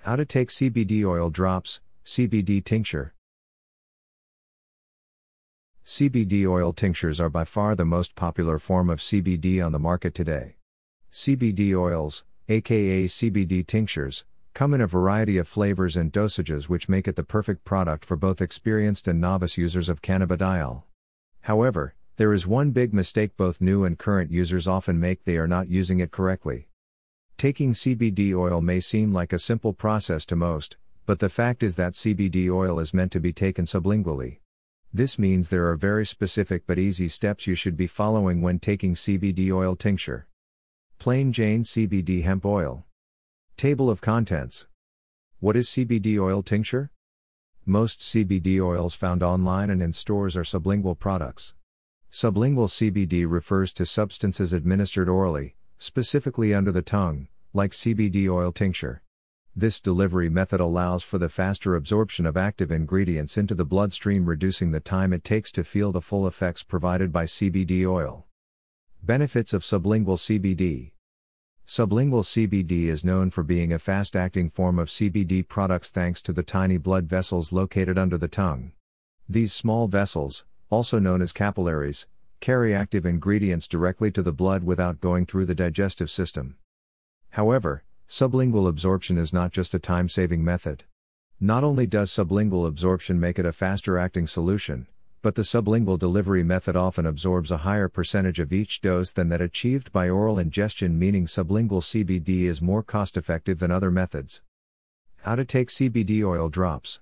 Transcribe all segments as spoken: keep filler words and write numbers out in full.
How to take C B D oil drops, C B D tincture. C B D oil tinctures are by far the most popular form of C B D on the market today. C B D oils, aka C B D tinctures, come in a variety of flavors and dosages which make it the perfect product for both experienced and novice users of cannabidiol. However, there is one big mistake both new and current users often make: they are not using it correctly. Taking C B D oil may seem like a simple process to most, but the fact is that C B D oil is meant to be taken sublingually. This means there are very specific but easy steps you should be following when taking C B D oil tincture. Plain Jane C B D hemp oil. Table of contents. What is C B D oil tincture? Most C B D oils found online and in stores are sublingual products. Sublingual C B D refers to substances administered orally, specifically under the tongue, like C B D oil tincture. This delivery method allows for the faster absorption of active ingredients into the bloodstream, reducing the time it takes to feel the full effects provided by C B D oil. Benefits of sublingual C B D. Sublingual C B D is known for being a fast-acting form of C B D products thanks to the tiny blood vessels located under the tongue. These small vessels, also known as capillaries, carry active ingredients directly to the blood without going through the digestive system. However, sublingual absorption is not just a time-saving method. Not only does sublingual absorption make it a faster-acting solution, but the sublingual delivery method often absorbs a higher percentage of each dose than that achieved by oral ingestion, meaning sublingual C B D is more cost-effective than other methods. How to take C B D oil drops.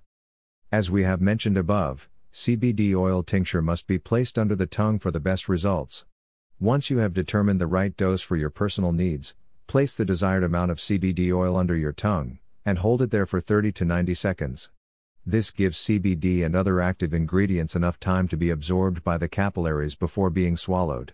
As we have mentioned above, C B D oil tincture must be placed under the tongue for the best results. Once you have determined the right dose for your personal needs, place the desired amount of C B D oil under your tongue, and hold it there for thirty to ninety seconds. This gives C B D and other active ingredients enough time to be absorbed by the capillaries before being swallowed.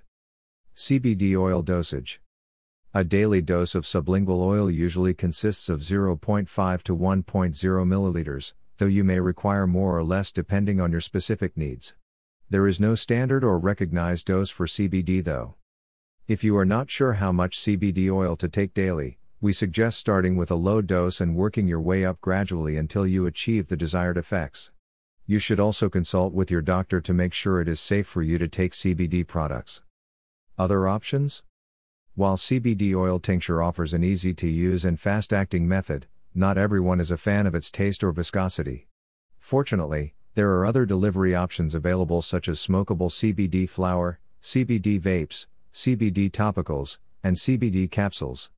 C B D oil dosage. A daily dose of sublingual oil usually consists of zero point five to one point zero milliliters, though you may require more or less depending on your specific needs. There is no standard or recognized dose for C B D though. If you are not sure how much C B D oil to take daily, we suggest starting with a low dose and working your way up gradually until you achieve the desired effects. You should also consult with your doctor to make sure it is safe for you to take C B D products. Other options? While C B D oil tincture offers an easy-to-use and fast-acting method, not everyone is a fan of its taste or viscosity. Fortunately, there are other delivery options available such as smokable C B D flower, C B D vapes, C B D topicals, and C B D capsules.